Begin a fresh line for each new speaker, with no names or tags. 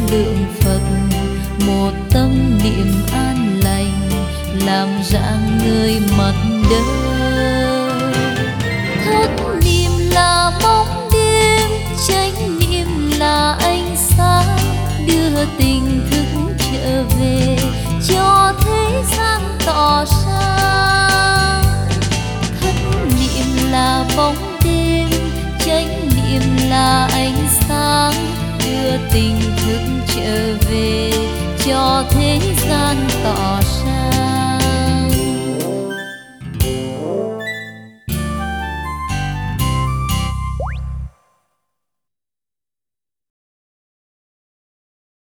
lượng Phật, một tâm niệm an lành làm rạng người mặt đời. Thất niệm là bóng đêm, chánh niệm là ánh sáng, đưa tình thức trở về cho